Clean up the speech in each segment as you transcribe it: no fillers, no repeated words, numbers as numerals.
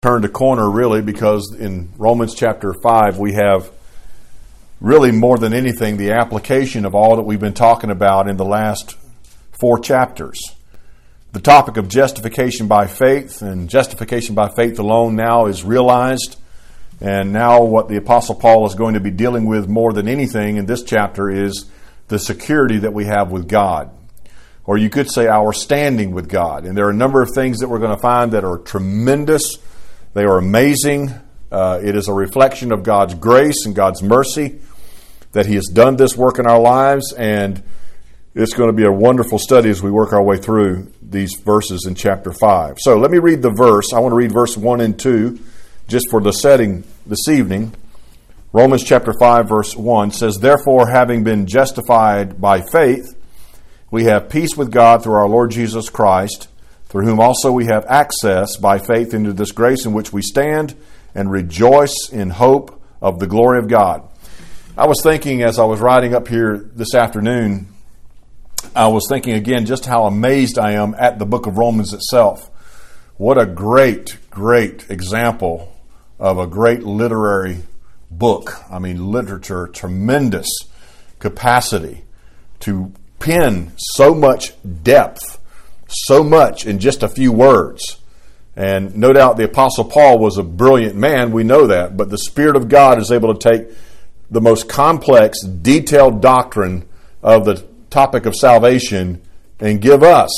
turned a corner, really, because in Romans chapter 5, we have really more than anything the application of all that we've been talking about in the last 4 chapters. The topic of justification by faith and justification by faith alone now is realized. And now what the Apostle Paul is going to be dealing with more than anything in this chapter is the security that we have with God. Or you could say our standing with God. And there are a number of things that we're going to find that are tremendous. They are amazing. It is a reflection of God's grace and God's mercy that He has done this work in our lives. And it's going to be a wonderful study as we work our way through these verses in chapter 5. So let me read the verse. I want to read verse 1 and 2 just for the setting this evening. Romans chapter 5 verse 1 says, "Therefore, having been justified by faith, we have peace with God through our Lord Jesus Christ, through whom also we have access by faith into this grace in which we stand and rejoice in hope of the glory of God." I was thinking as I was riding up here this afternoon, I was thinking again just how amazed I am at the book of Romans itself. What a great, great example of a great literary book. I mean, literature, tremendous capacity to pen so much depth, so much in just a few words. And no doubt the Apostle Paul was a brilliant man, we know that, but the Spirit of God is able to take the most complex, detailed doctrine of the topic of salvation and give us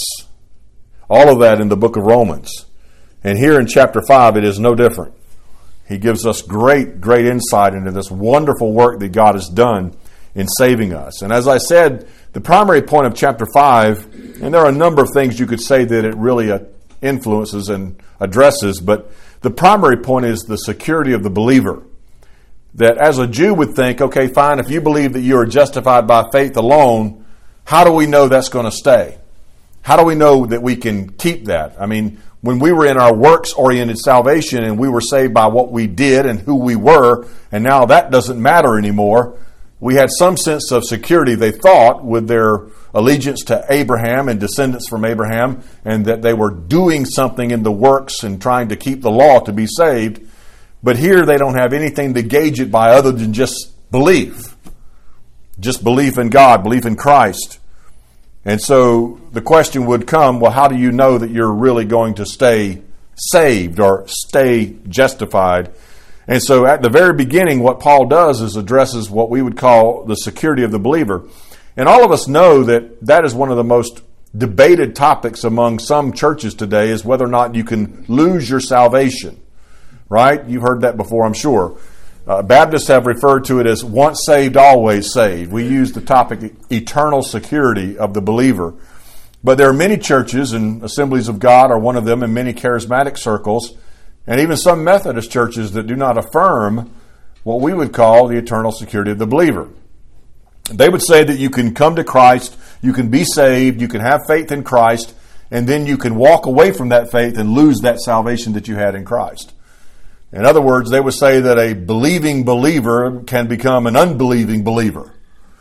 all of that in the book of Romans. And here in chapter 5, it is no different. He gives us great, great insight into this wonderful work that God has done in saving us. And as I said, the primary point of chapter 5, and there are a number of things you could say that it really influences and addresses, but the primary point is the security of the believer. That as a Jew would think, okay, fine, if you believe that you are justified by faith alone, how do we know that's going to stay? How do we know that we can keep that? I mean, when we were in our works-oriented salvation and we were saved by what we did and who we were, and now that doesn't matter anymore, we had some sense of security, they thought, with their allegiance to Abraham and descendants from Abraham, and that they were doing something in the works and trying to keep the law to be saved. But here they don't have anything to gauge it by other than just belief. Just belief in God, belief in Christ. And so the question would come, well, how do you know that you're really going to stay saved or stay justified? And so at the very beginning, what Paul does is addresses what we would call the security of the believer. And all of us know that that is one of the most debated topics among some churches today, is whether or not you can lose your salvation. Right? You've heard that before, I'm sure. Baptists have referred to it as once saved, always saved. We use the topic eternal security of the believer. But there are many churches, and Assemblies of God are one of them, in many charismatic circles, and even some Methodist churches that do not affirm what we would call the eternal security of the believer. They would say that you can come to Christ, you can be saved, you can have faith in Christ, and then you can walk away from that faith and lose that salvation that you had in Christ. In other words, they would say that a believing believer can become an unbelieving believer,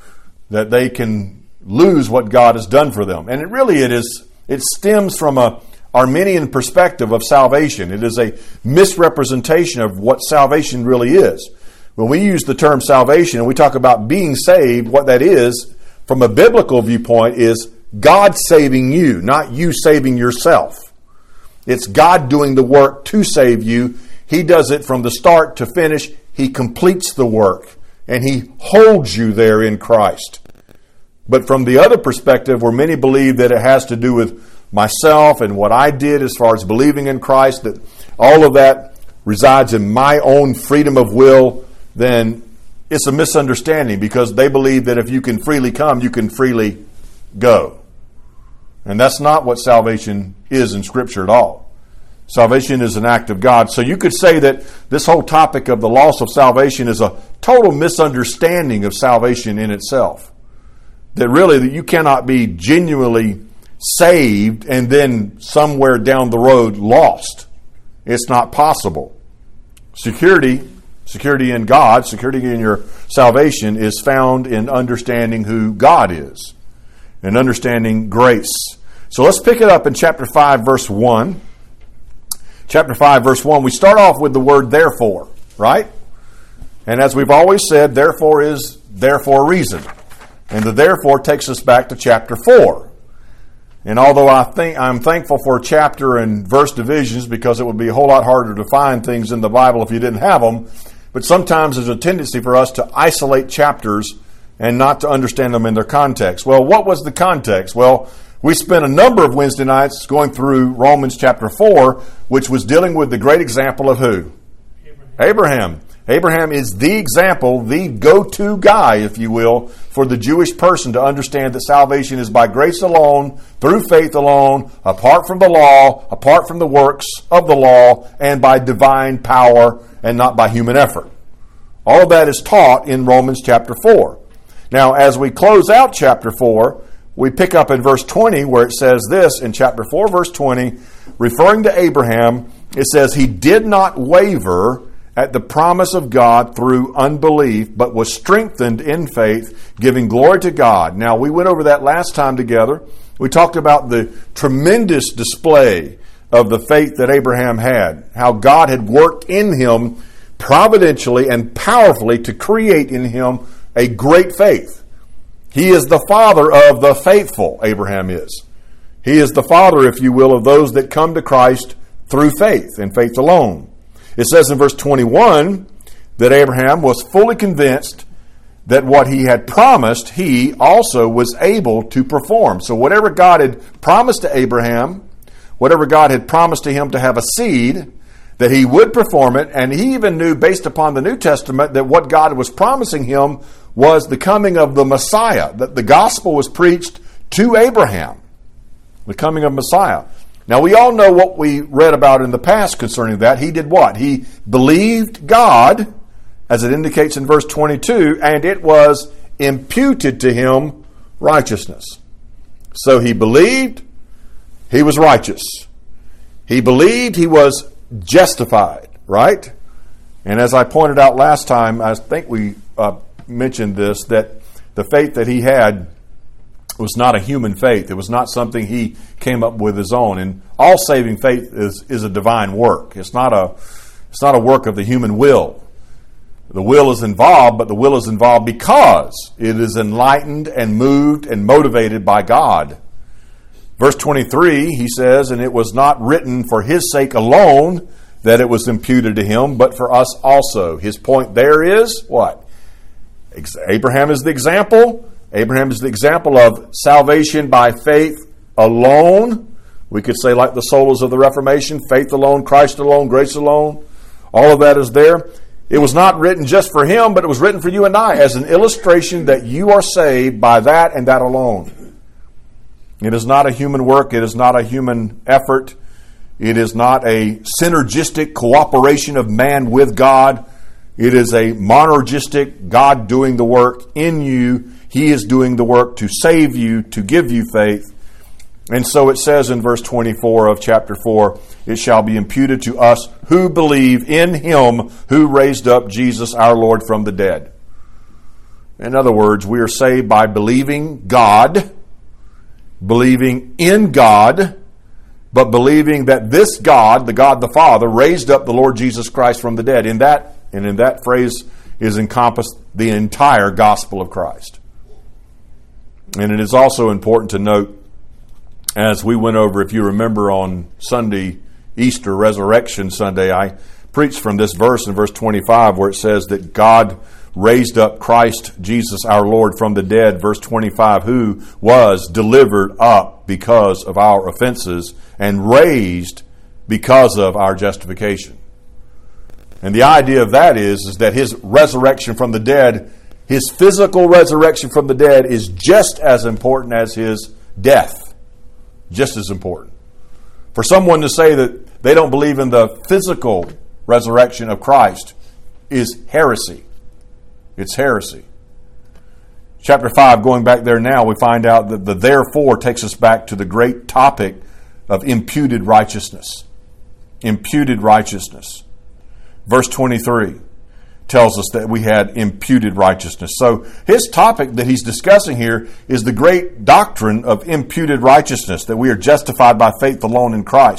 that they can lose what God has done for them. And it stems from a Arminian perspective of salvation. It is a misrepresentation of what salvation really is. When we use the term salvation and we talk about being saved, what that is, from a biblical viewpoint, is God saving you, not you saving yourself. It's God doing the work to save you. He does it from the start to finish. He completes the work, and He holds you there in Christ. But from the other perspective, where many believe that it has to do with myself and what I did as far as believing in Christ, that all of that resides in my own freedom of will, then it's a misunderstanding, because they believe that if you can freely come, you can freely go. And that's not what salvation is in Scripture at all. Salvation is an act of God. So you could say that this whole topic of the loss of salvation is a total misunderstanding of salvation in itself. That really that you cannot be genuinely saved and then somewhere down the road lost. It's not possible. Security in God, security in your salvation is found in understanding who God is and understanding grace. So let's pick it up in chapter 5, verse 1. chapter 5, verse 1, we start off with the word therefore, right? And as we've always said, therefore is there for a reason. And the therefore takes us back to chapter 4. And although I'm thankful for chapter and verse divisions, because it would be a whole lot harder to find things in the Bible if you didn't have them, but sometimes there's a tendency for us to isolate chapters and not to understand them in their context. Well, what was the context? Well, we spent a number of Wednesday nights going through Romans chapter 4, which was dealing with the great example of who? Abraham. Abraham is the example, the go-to guy, if you will, for the Jewish person to understand that salvation is by grace alone, through faith alone, apart from the law, apart from the works of the law, and by divine power and not by human effort. All of that is taught in Romans chapter 4. Now, as we close out chapter 4, we pick up in verse 20 where it says this in chapter 4, verse 20, referring to Abraham, it says, he did not waver at the promise of God through unbelief, but was strengthened in faith, giving glory to God. Now, we went over that last time together. We talked about the tremendous display of the faith that Abraham had, how God had worked in him providentially and powerfully to create in him a great faith. He is the father of the faithful, Abraham is. He is the father, if you will, of those that come to Christ through faith and faith alone. It says in verse 21 that Abraham was fully convinced that what he had promised, he also was able to perform. So whatever God had promised to Abraham, whatever God had promised to him to have a seed, that he would perform it, and he even knew, based upon the New Testament, that what God was promising him was the coming of the Messiah, that the gospel was preached to Abraham, the coming of Messiah. Now, we all know what we read about in the past concerning that. He did what? He believed God, as it indicates in verse 22, and it was imputed to him righteousness. So he believed, he was righteous. He believed, he was justified, right? And as I pointed out last time, I think we mentioned this, that the faith that he had was not a human faith. It was not something he came up with his own. And all saving faith is a divine work. It's not a work of the human will. The will is involved, but the will is involved because it is enlightened and moved and motivated by God. Verse 23, he says, and it was not written for his sake alone that it was imputed to him, but for us also. His point there is what? Abraham is the example. Abraham is the example of salvation by faith alone. We could say, like the solas of the Reformation, faith alone, Christ alone, grace alone. All of that is there. It was not written just for him, but it was written for you and I as an illustration that you are saved by that and that alone. It is not a human work. It is not a human effort. It is not a synergistic cooperation of man with God. It is a monergistic God doing the work in you. He is doing the work to save you, to give you faith. And so it says in verse 24 of chapter 4, it shall be imputed to us who believe in him who raised up Jesus our Lord from the dead. In other words, we are saved by believing God, believing in God, but believing that this God, the God the Father, raised up the Lord Jesus Christ from the dead. In that phrase is encompassed the entire gospel of Christ. And it is also important to note, as we went over, if you remember on Sunday, Easter, Resurrection Sunday, I preached from this verse in verse 25 where it says that God raised up Christ Jesus our Lord from the dead, verse 25, who was delivered up because of our offenses and raised because of our justification. And the idea of that is that his resurrection from the dead, his physical resurrection from the dead, is just as important as his death. Just as important. For someone to say that they don't believe in the physical resurrection of Christ is heresy. It's heresy. Chapter 5, going back there now, we find out that the therefore takes us back to the great topic of imputed righteousness. Imputed righteousness. Verse 23 tells us that we had imputed righteousness. So his topic that he's discussing here is the great doctrine of imputed righteousness, that we are justified by faith alone in Christ.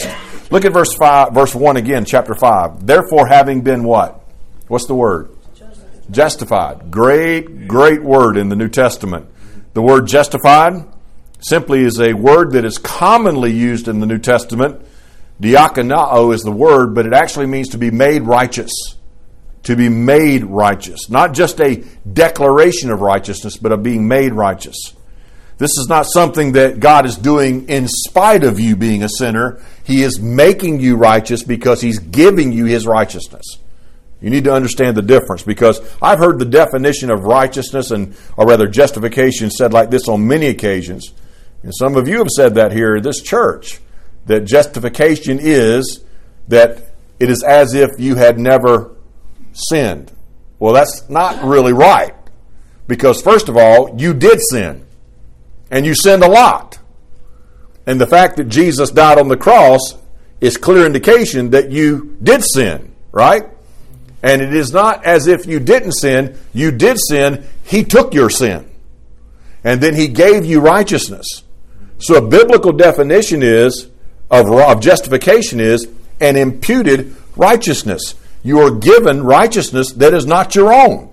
Look at verse 1 again, chapter 5. Therefore, having been what? What's the word? Justified. Great, great word in the New Testament. The word justified simply is a word that is commonly used in the New Testament. Diakonao is the word, but it actually means to be made righteous. To be made righteous. Not just a declaration of righteousness, but of being made righteous. This is not something that God is doing in spite of you being a sinner. He is making you righteous because He's giving you His righteousness. You need to understand the difference, because I've heard the definition of righteousness, or rather justification, said like this on many occasions. And some of you have said that here in this church, that justification is that it is as if you had never sinned. Well, that's not really right, because first of all, you did sin. And you sinned a lot. And the fact that Jesus died on the cross is clear indication that you did sin, right? And it is not as if you didn't sin. You did sin. He took your sin. And then He gave you righteousness. So a biblical definition of justification is an imputed righteousness. You are given righteousness that is not your own.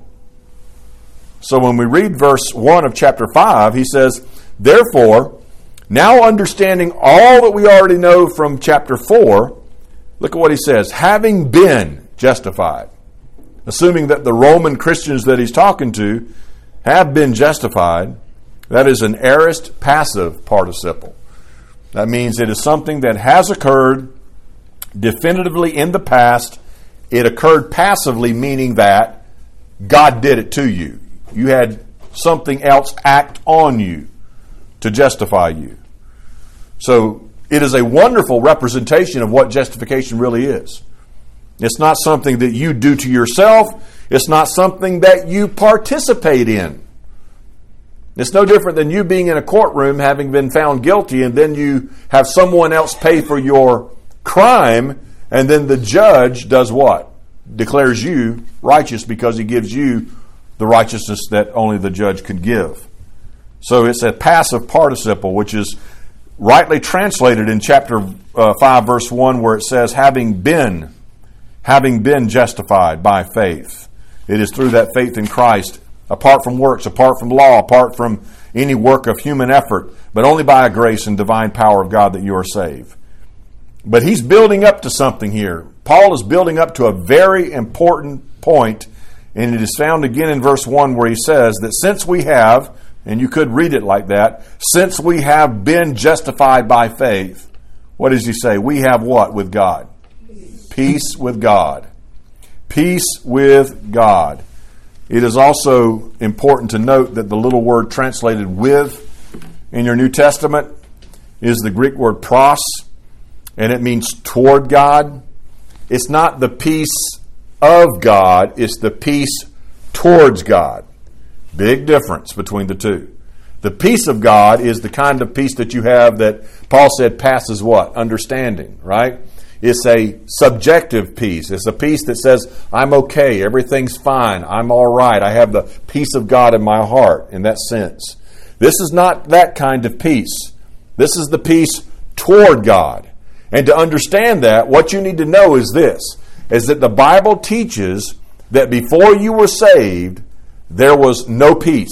So when we read verse 1 of chapter 5, he says, therefore, now understanding all that we already know from chapter 4, look at what he says, having been justified. Assuming that the Roman Christians that he's talking to have been justified, that is an aorist passive participle. That means it is something that has occurred definitively in the past. It occurred passively, meaning that God did it to you. You had something else act on you to justify you. So it is a wonderful representation of what justification really is. It's not something that you do to yourself. It's not something that you participate in. It's no different than you being in a courtroom having been found guilty, and then you have someone else pay for your crime, and then the judge does what? Declares you righteous because he gives you the righteousness that only the judge could give. So it's a passive participle, which is rightly translated in chapter 5, verse 1, where it says, having been justified by faith. It is through that faith in Christ, apart from works, apart from law, apart from any work of human effort, but only by a grace and divine power of God that you are saved. But he's building up to something here. Paul is building up to a very important point, and it is found again in verse 1 where he says that since we have, and you could read it like that, since we have been justified by faith, what does he say? We have what with God? Peace with God. Peace with God. It is also important to note that the little word translated with in your New Testament is the Greek word pros, and it means toward God. It's not the peace of God, it's the peace towards God. Big difference between the two. The peace of God is the kind of peace that you have that Paul said passes what? Understanding, right? It's a subjective peace. It's a peace that says, I'm okay, everything's fine, I'm all right, I have the peace of God in my heart in that sense. This is not that kind of peace. This is the peace toward God. And to understand that, what you need to know is this, is that the Bible teaches that before you were saved, there was no peace.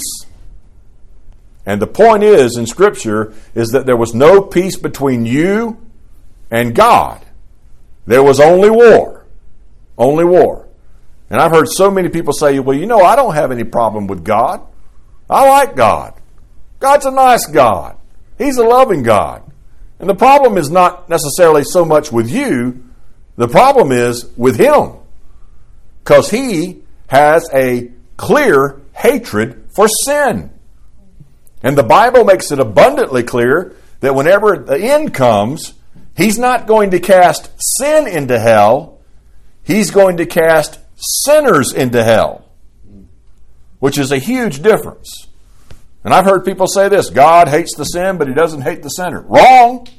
And the point is, in Scripture, is that there was no peace between you and God. There was only war. Only war. And I've heard so many people say, well, I don't have any problem with God. I like God. God's a nice God. He's a loving God. And the problem is not necessarily so much with you. The problem is with Him. Because He has a clear hatred for sin. And the Bible makes it abundantly clear that whenever the end comes, He's not going to cast sin into hell. He's going to cast sinners into hell, which is a huge difference. And I've heard people say this, God hates the sin, but He doesn't hate the sinner. Wrong.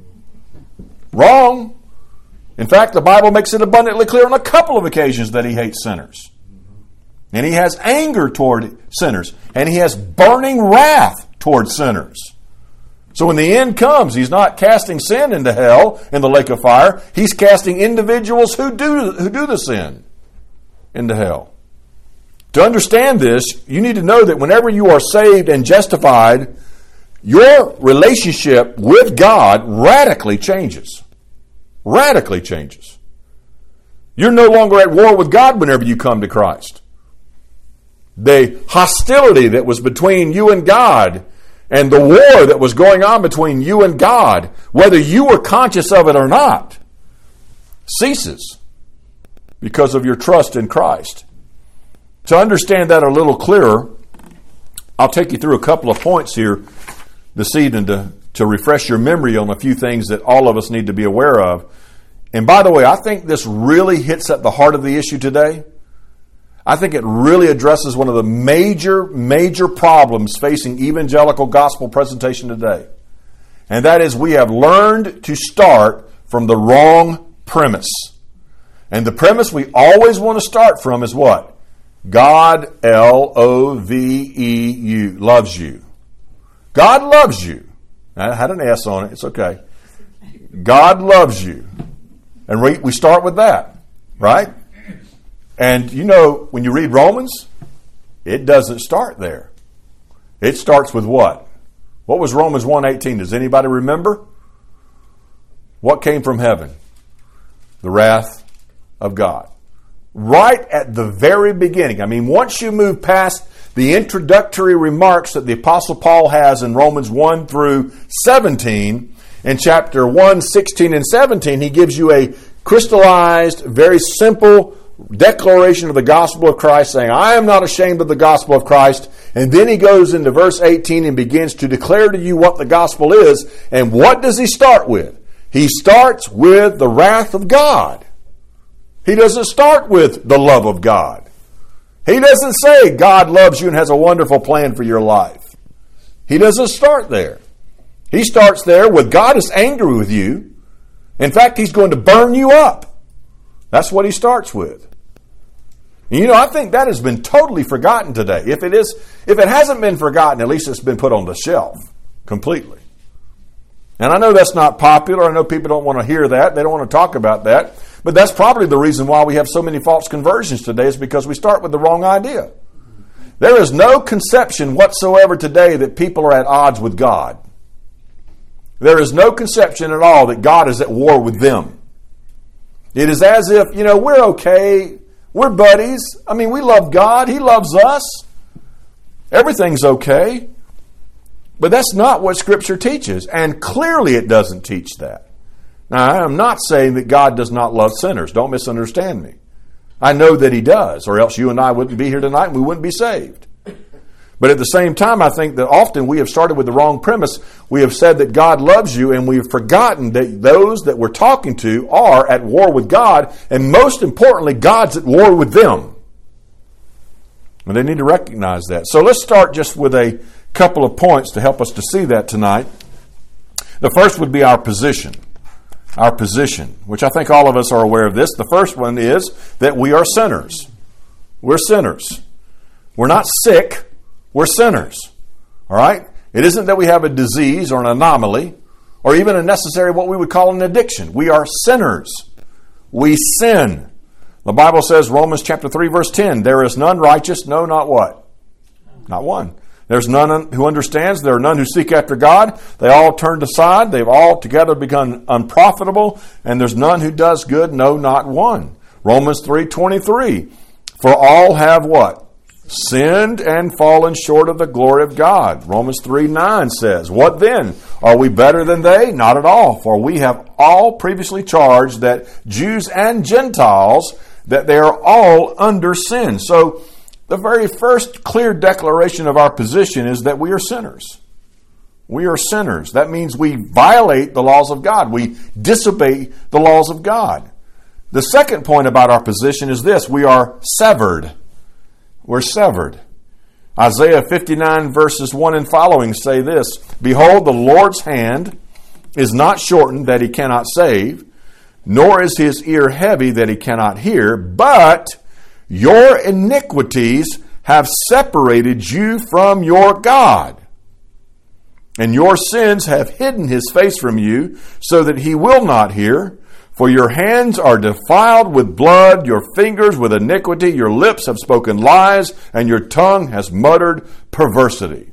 Wrong. In fact, the Bible makes it abundantly clear on a couple of occasions that He hates sinners. And He has anger toward sinners. And He has burning wrath toward sinners. So when the end comes, he's not casting sin into hell in the lake of fire. He's casting individuals who do the sin into hell. To understand this, you need to know that whenever you are saved and justified, your relationship with God radically changes. Radically changes. You're no longer at war with God whenever you come to Christ. The hostility that was between you and God and the war that was going on between you and God, whether you were conscious of it or not, ceases because of your trust in Christ. To understand that a little clearer, I'll take you through a couple of points here this evening to refresh your memory on a few things that all of us need to be aware of. And by the way, I think this really hits at the heart of the issue today. I think it really addresses one of the major problems facing evangelical gospel presentation today. And that is we have learned to start from the wrong premise. And the premise we always want to start from is what? God, L-O-V-E-U, loves you. God loves you. I had an S on it. It's okay. God loves you. And we start with that, right? And you know, when you read Romans, it doesn't start there. It starts with what? What was Romans 1:18? Does anybody remember? What came from heaven? The wrath of God. Right at the very beginning. I mean, once you move past the introductory remarks that the Apostle Paul has in Romans 1 through 17, in chapter 1, 16 and 17, he gives you a crystallized, very simple declaration of the gospel of Christ, saying, I am not ashamed of the gospel of Christ. And then he goes into verse 18 and begins to declare to you what the gospel is. And what does he start with? He starts with the wrath of God. He doesn't start with the love of God. He doesn't say God loves you and has a wonderful plan for your life. He doesn't start there. He starts there with God is angry with you. In fact, he's going to burn you up. That's what he starts with. And you know, I think that has been totally forgotten today. If it hasn't been forgotten, at least it's been put on the shelf completely. And I know that's not popular. I know people don't want to hear that. They don't want to talk about that. But that's probably the reason why we have so many false conversions today, is because we start with the wrong idea. There is no conception whatsoever today that people are at odds with God. There is no conception at all that God is at war with them. It is as if, you know, we're okay. We're buddies. I mean, we love God. He loves us. Everything's okay. But that's not what Scripture teaches. And clearly it doesn't teach that. Now, I am not saying that God does not love sinners. Don't misunderstand me. I know that he does, or else you and I wouldn't be here tonight and we wouldn't be saved. But at the same time, I think that often we have started with the wrong premise. We have said that God loves you, and we've forgotten that those that we're talking to are at war with God, and most importantly, God's at war with them. And they need to recognize that. So let's start just with a couple of points to help us to see that tonight. The first would be our position. Our position, which I think all of us are aware of this. The first one is that we are sinners. We're sinners. We're not sick. We're sinners. All right? It isn't that we have a disease or an anomaly or even a necessary what we would call an addiction. We are sinners. We sin. The Bible says, Romans chapter 3, verse 10, there is none righteous, no, not what? Not one. There's none who understands. There are none who seek after God. They all turned aside. They've all together become unprofitable. And there's none who does good, no, not one. Romans 3:23, for all have what? Sinned and fallen short of the glory of God. Romans 3:9 says, what then? Are we better than they? Not at all. For we have all previously charged that Jews and Gentiles, that they are all under sin. So the very first clear declaration of our position is that we are sinners. We are sinners. That means we violate the laws of God. We disobey the laws of God. The second point about our position is this. We are severed. We're severed. Isaiah 59 verses 1 and following say this, behold, the Lord's hand is not shortened that he cannot save, nor is his ear heavy that he cannot hear, but your iniquities have separated you from your God. And your sins have hidden his face from you, so that he will not hear. For your hands are defiled with blood, your fingers with iniquity, your lips have spoken lies, and your tongue has muttered perversity.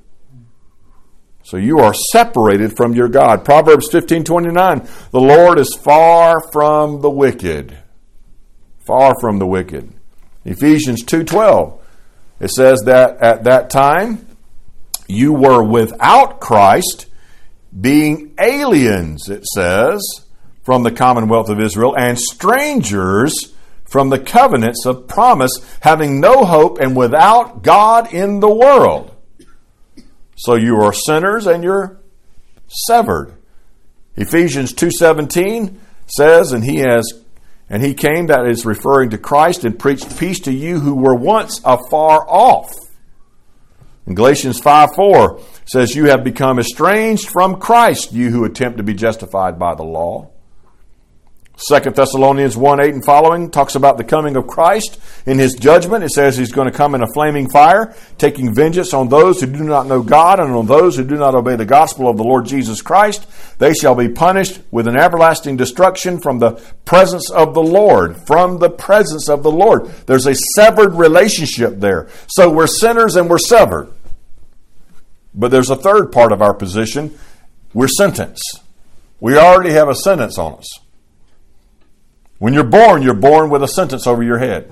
So you are separated from your God. Proverbs 15:29, the Lord is far from the wicked. Far from the wicked. Ephesians 2:12, it says that at that time you were without Christ, being aliens, it says, from the commonwealth of Israel, and strangers from the covenants of promise, having no hope and without God in the world. So you are sinners and you're severed. Ephesians 2:17 says, and he came, that is referring to Christ, and preached peace to you who were once afar off. And Galatians 5:4 says, you have become estranged from Christ, you who attempt to be justified by the law. 2 Thessalonians 1:8 and following talks about the coming of Christ in his judgment. It says he's going to come in a flaming fire, taking vengeance on those who do not know God and on those who do not obey the gospel of the Lord Jesus Christ. They shall be punished with an everlasting destruction from the presence of the Lord. From the presence of the Lord. There's a severed relationship there. So we're sinners and we're severed. But there's a third part of our position. We're sentenced. We already have a sentence on us. When you're born with a sentence over your head.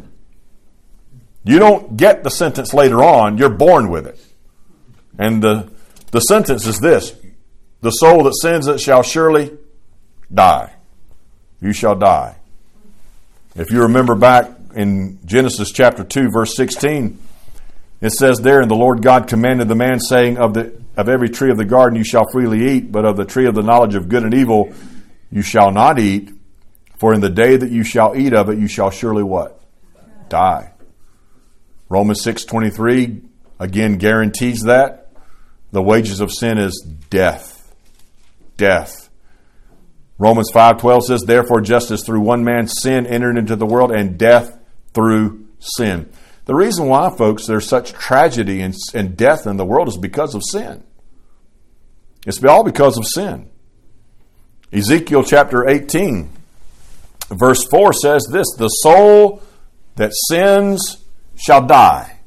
You don't get the sentence later on, you're born with it. And the sentence is this: the soul that sins it shall surely die. You shall die. If you remember back in Genesis chapter 2, verse 16, it says there, and the Lord God commanded the man, saying, of every tree of the garden you shall freely eat, but of the tree of the knowledge of good and evil you shall not eat. For in the day that you shall eat of it, you shall surely what? Die. Romans 6:23 again guarantees that. The wages of sin is death. Death. Romans 5:12 says, therefore just as through one man sin entered into the world, and death through sin. The reason why, folks, there's such tragedy and death in the world is because of sin. It's all because of sin. Ezekiel chapter 18. Verse 4 says this: the soul that sins shall die.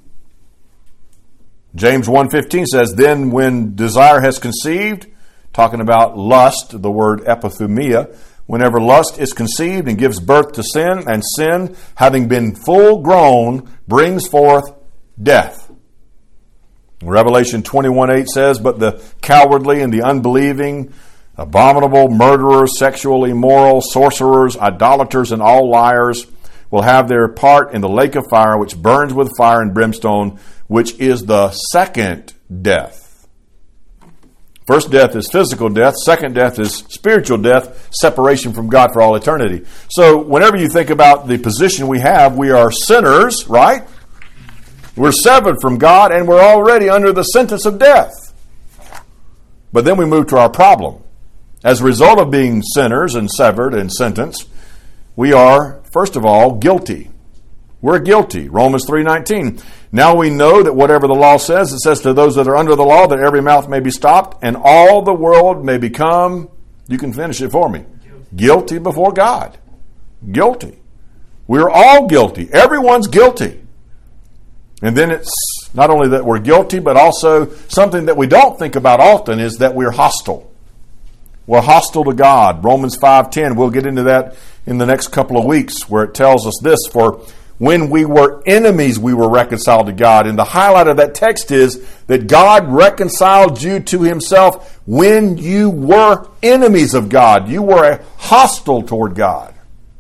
James 1:15 says, then when desire has conceived, talking about lust, the word epithumia, whenever lust is conceived and gives birth to sin, and sin, having been full grown, brings forth death. Revelation 21:8 says, but the cowardly and the unbelieving, abominable, murderers, sexual immoral, sorcerers, idolaters, and all liars will have their part in the lake of fire, which burns with fire and brimstone, which is the second death. First death is physical death. Second death is spiritual death, separation from God for all eternity. So whenever you think about the position we have, we are sinners, right? We're severed from God, and we're already under the sentence of death. But then we move to our problem. As a result of being sinners and severed and sentenced, we are, first of all, guilty. We're guilty. Romans 3:19. Now we know that whatever the law says, it says to those that are under the law that every mouth may be stopped and all the world may become, you can finish it for me, guilty before God. Guilty. We're all guilty. Everyone's guilty. And then it's not only that we're guilty, but also something that we don't think about often is that we're hostile. We're hostile to God. Romans 5:10, we'll get into that in the next couple of weeks, where it tells us this: for when we were enemies, we were reconciled to God. And the highlight of that text is that God reconciled you to himself when you were enemies of God. You were hostile toward God.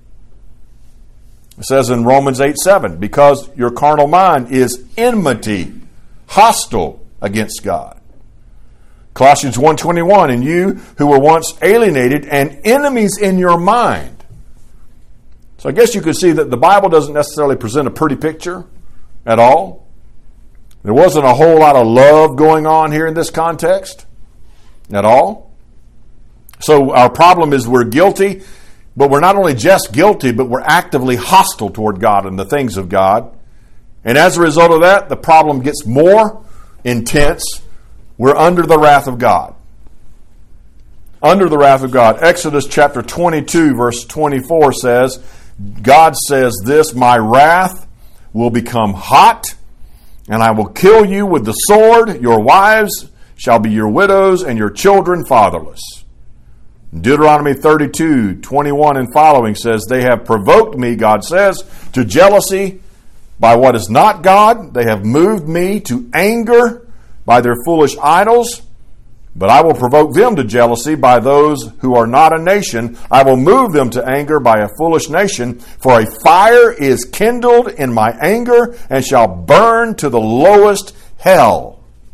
It says in Romans 8:7, because your carnal mind is enmity, hostile against God. Colossians 1:21, and you who were once alienated and enemies in your mind. So I guess you could see that the Bible doesn't necessarily present a pretty picture at all. There wasn't a whole lot of love going on here in this context at all. So our problem is we're guilty, but we're not only just guilty, but we're actively hostile toward God and the things of God. And as a result of that, the problem gets more intense. We're under the wrath of God. under the wrath of God. Exodus chapter 22, verse 24 says, God says this, my wrath will become hot, and I will kill you with the sword. Your wives shall be your widows, and your children fatherless. Deuteronomy 32, 21 and following says, they have provoked me, God says, to jealousy by what is not God. They have moved me to anger by their foolish idols. But I will provoke them to jealousy by those who are not a nation. I will move them to anger by a foolish nation. For a fire is kindled in my anger and shall burn to the lowest hell.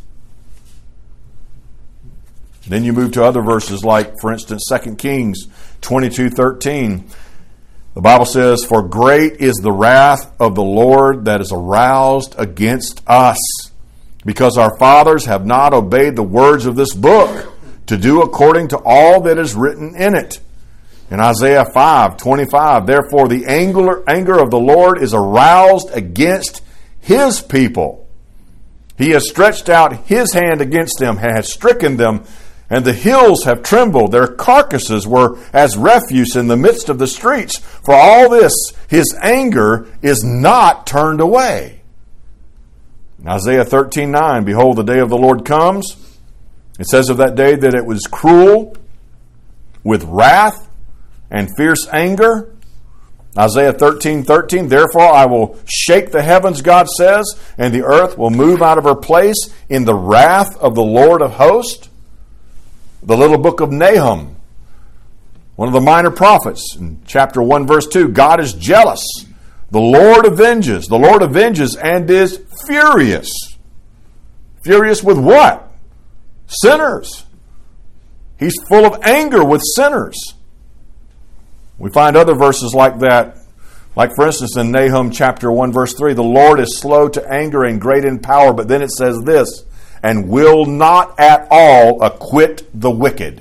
Then you move to other verses like, for instance, 2 Kings 22:13. The Bible says, for great is the wrath of the Lord that is aroused against us, because our fathers have not obeyed the words of this book, to do according to all that is written in it. In Isaiah 5:25, therefore the anger of the Lord is aroused against his people. He has stretched out his hand against them, and has stricken them, and the hills have trembled. Their carcasses were as refuse in the midst of the streets. For all this, his anger is not turned away. In Isaiah 13:9, behold, the day of the Lord comes. It says of that day that it was cruel, with wrath and fierce anger. Isaiah 13:13, therefore I will shake the heavens, God says, and the earth will move out of her place in the wrath of the Lord of hosts. The little book of Nahum, one of the minor prophets, in chapter 1, verse 2, God is jealous. The Lord avenges. The Lord avenges and is furious. Furious with what? Sinners. He's full of anger with sinners. We find other verses like that. Like, for instance, in Nahum chapter 1, verse 3, the Lord is slow to anger and great in power. But then it says this, and will not at all acquit the wicked.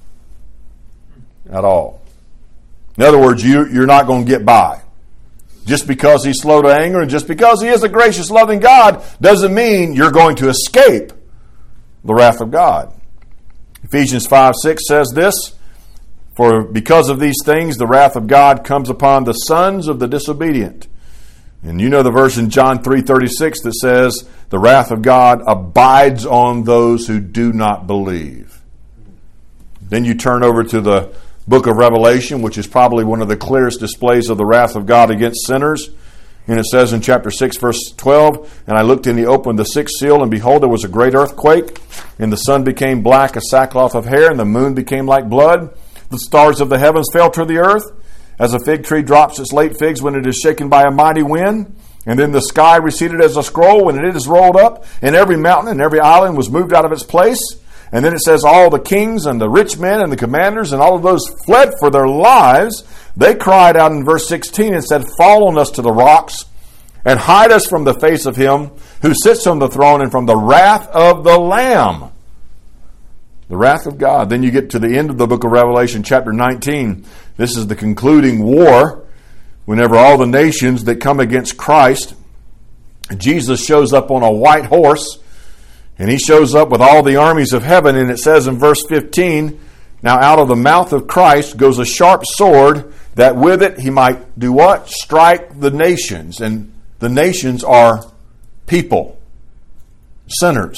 At all. In other words, you're not going to get by. Just because he's slow to anger and just because he is a gracious, loving God doesn't mean you're going to escape the wrath of God. Ephesians 5:6 says this, for because of these things the wrath of God comes upon the sons of the disobedient. And you know the verse in John 3:36 that says, the wrath of God abides on those who do not believe. Then you turn over to the book of Revelation, which is probably one of the clearest displays of the wrath of God against sinners. And it says in chapter 6, verse 12, and I looked and he opened the sixth seal, and behold, there was a great earthquake, and the sun became black as sackcloth of hair, and the moon became like blood. The stars of the heavens fell to the earth, as a fig tree drops its late figs when it is shaken by a mighty wind. And then the sky receded as a scroll when it is rolled up, and every mountain and every island was moved out of its place. And then it says, all the kings and the rich men and the commanders and all of those fled for their lives. They cried out in verse 16 and said, fall on us to the rocks and hide us from the face of him who sits on the throne and from the wrath of the Lamb. The wrath of God. Then you get to the end of the book of Revelation, chapter 19. This is the concluding war. Whenever all the nations that come against Christ, Jesus shows up on a white horse, and he shows up with all the armies of heaven, and it says in verse 15, now out of the mouth of Christ goes a sharp sword, that with it he might do what? Strike the nations. And the nations are people, sinners.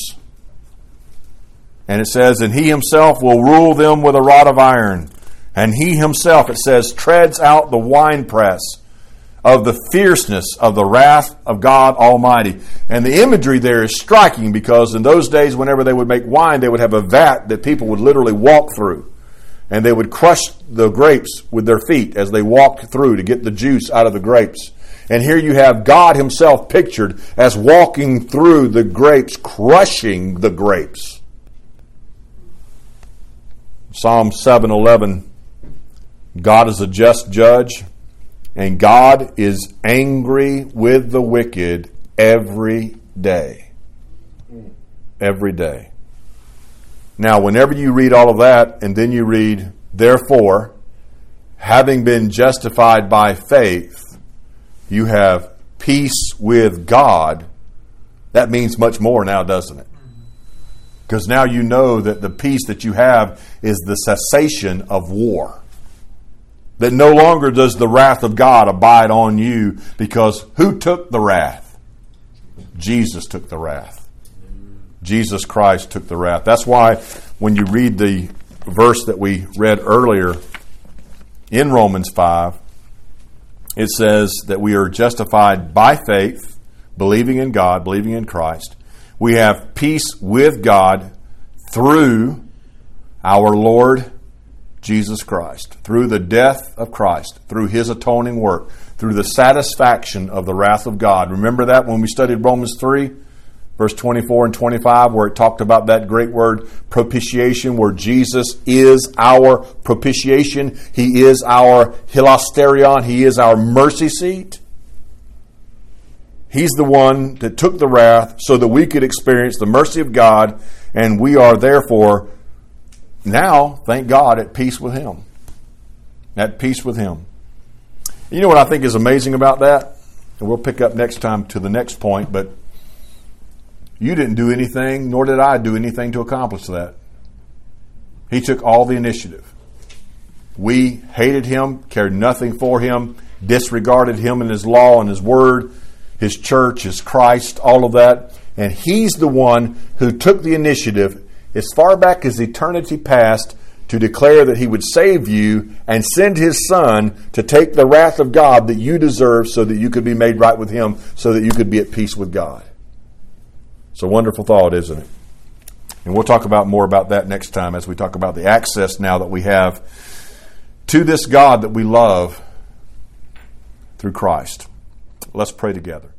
And it says, and he himself will rule them with a rod of iron. And he himself, it says, treads out the winepress of the fierceness of the wrath of God Almighty. And the imagery there is striking, because in those days, whenever they would make wine, they would have a vat that people would literally walk through. And they would crush the grapes with their feet as they walked through to get the juice out of the grapes. And here you have God himself pictured as walking through the grapes, crushing the grapes. Psalm 7:11, God is a just judge, and God is angry with the wicked every day. Every day. Now, whenever you read all of that, and then you read, therefore, having been justified by faith, you have peace with God, that means much more now, doesn't it? Because now you know that the peace that you have is the cessation of war. That no longer does the wrath of God abide on you, because who took the wrath? Jesus took the wrath. Jesus Christ took the wrath. That's why when you read the verse that we read earlier in Romans 5, it says that we are justified by faith, believing in God, believing in Christ. We have peace with God through our Lord Jesus Christ, through the death of Christ, through His atoning work, through the satisfaction of the wrath of God. Remember that when we studied Romans 3, verse 24 and 25, where it talked about that great word propitiation, where Jesus is our propitiation. He is our hilasterion. He is our mercy seat. He's the one that took the wrath so that we could experience the mercy of God, and we are therefore now, thank God, at peace with Him. At peace with Him. You know what I think is amazing about that? And we'll pick up next time to the next point, but you didn't do anything, nor did I do anything to accomplish that. He took all the initiative. We hated Him, cared nothing for Him, disregarded Him and His law and His word, His church, His Christ, all of that. And He's the one who took the initiative as far back as eternity past to declare that He would save you and send His Son to take the wrath of God that you deserve so that you could be made right with Him, so that you could be at peace with God. It's a wonderful thought, isn't it? And we'll talk about more about that next time as we talk about the access now that we have to this God that we love through Christ. Let's pray together.